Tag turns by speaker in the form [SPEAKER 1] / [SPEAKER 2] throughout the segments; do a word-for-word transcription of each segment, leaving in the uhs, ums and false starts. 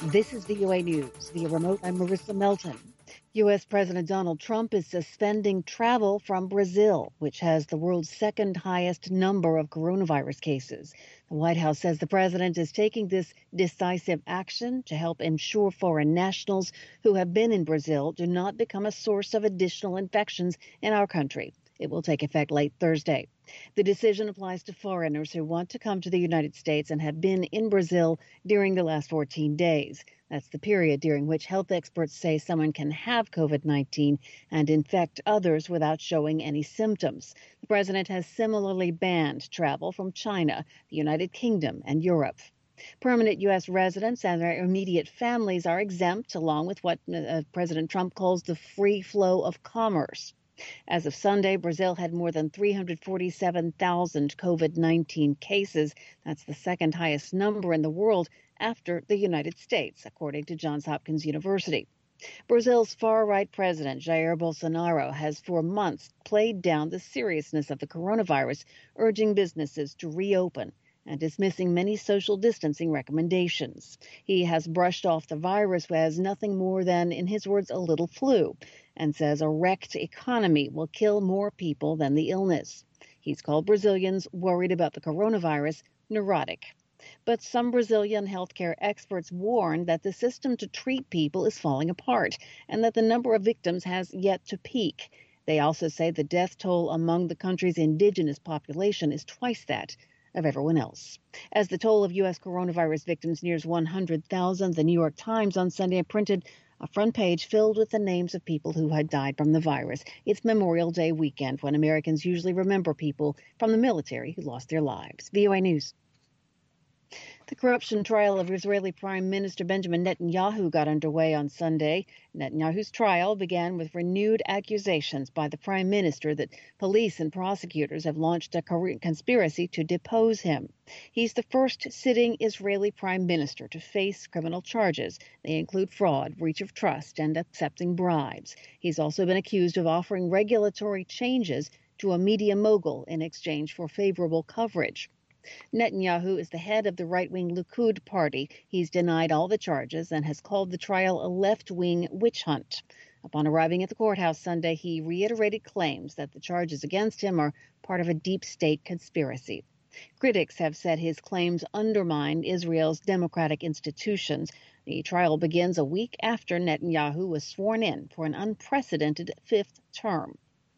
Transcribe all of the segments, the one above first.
[SPEAKER 1] This is V O A News. Via remote, I'm Marissa Melton. U S. President Donald Trump is suspending travel from Brazil, which has the world's second highest number of coronavirus cases. The White House says the president is taking this decisive action to help ensure foreign nationals who have been in Brazil do not become a source of additional infections in our country. It will take effect late Thursday. The decision applies to foreigners who want to come to the United States and have been in Brazil during the last fourteen days. That's the period during which health experts say someone can have COVID nineteen and infect others without showing any symptoms. The president has similarly banned travel from China, the United Kingdom, and Europe. Permanent U S residents and their immediate families are exempt, along with what uh, President Trump calls the free flow of commerce. As of Sunday, Brazil had more than three hundred forty-seven thousand COVID nineteen cases. That's the second highest number in the world after the United States, according to Johns Hopkins University. Brazil's far-right president, Jair Bolsonaro, has for months played down the seriousness of the coronavirus, urging businesses to reopen and dismissing many social distancing recommendations. He has brushed off the virus as nothing more than, in his words, a little flu, and says a wrecked economy will kill more people than the illness. He's called Brazilians worried about the coronavirus neurotic. But some Brazilian healthcare experts warn that the system to treat people is falling apart and that the number of victims has yet to peak. They also say the death toll among the country's indigenous population is twice that of everyone else. As the toll of U S coronavirus victims nears one hundred thousand, the New York Times on Sunday printed a front page filled with the names of people who had died from the virus. It's Memorial Day weekend, when Americans usually remember people from the military who lost their lives. V O A News. The corruption trial of Israeli Prime Minister Benjamin Netanyahu got underway on Sunday. Netanyahu's trial began with renewed accusations by the prime minister that police and prosecutors have launched a conspiracy to depose him. He's the first sitting Israeli prime minister to face criminal charges. They include fraud, breach of trust, and accepting bribes. He's also been accused of offering regulatory changes to a media mogul in exchange for favorable coverage. Netanyahu is the head of the right-wing Likud party. He's denied all the charges and has called the trial a left-wing witch hunt. Upon arriving at the courthouse Sunday, he reiterated claims that the charges against him are part of a deep state conspiracy. Critics have said his claims undermine Israel's democratic institutions. The trial begins a week after Netanyahu was sworn in for an unprecedented fifth term.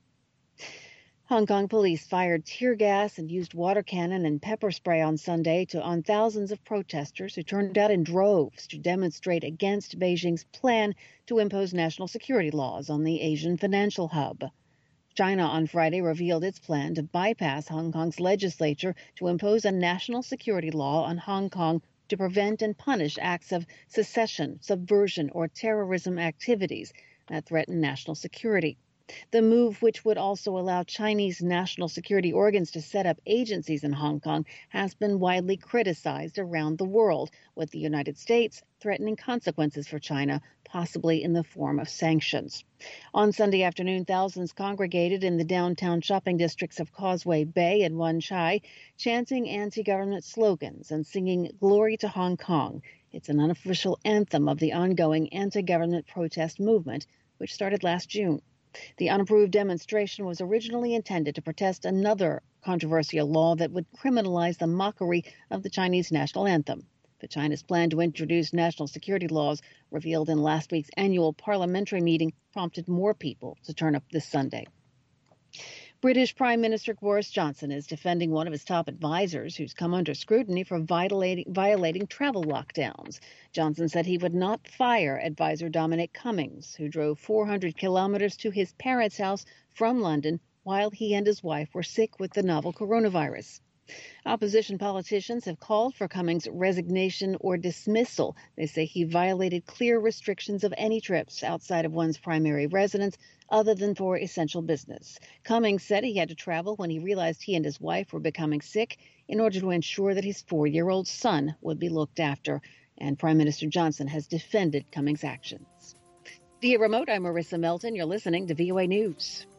[SPEAKER 1] Hong Kong police fired tear gas and used water cannon and pepper spray on Sunday to on thousands of protesters who turned out in droves to demonstrate against Beijing's plan to impose national security laws on the Asian financial hub. China on Friday revealed its plan to bypass Hong Kong's legislature to impose a national security law on Hong Kong to prevent and punish acts of secession, subversion, or terrorism activities that threaten national security. The move, which would also allow Chinese national security organs to set up agencies in Hong Kong, has been widely criticized around the world, with the United States threatening consequences for China, possibly in the form of sanctions. On Sunday afternoon, thousands congregated in the downtown shopping districts of Causeway Bay and Wan Chai, chanting anti-government slogans and singing "Glory to Hong Kong." It's an unofficial anthem of the ongoing anti-government protest movement, which started last June. The unapproved demonstration was originally intended to protest another controversial law that would criminalize the mockery of the Chinese national anthem. But China's plan to introduce national security laws, revealed in last week's annual parliamentary meeting, prompted more people to turn up this Sunday. British Prime Minister Boris Johnson is defending one of his top advisors who's come under scrutiny for violating, violating travel lockdowns. Johnson said he would not fire advisor Dominic Cummings, who drove four hundred kilometers to his parents' house from London while he and his wife were sick with the novel coronavirus. Opposition politicians have called for Cummings' resignation or dismissal. They say he violated clear restrictions of any trips outside of one's primary residence other than for essential business. Cummings said he had to travel when he realized he and his wife were becoming sick in order to ensure that his four-year-old son would be looked after. And Prime Minister Johnson has defended Cummings' actions. Via remote, I'm Marissa Melton. You're listening to V O A News.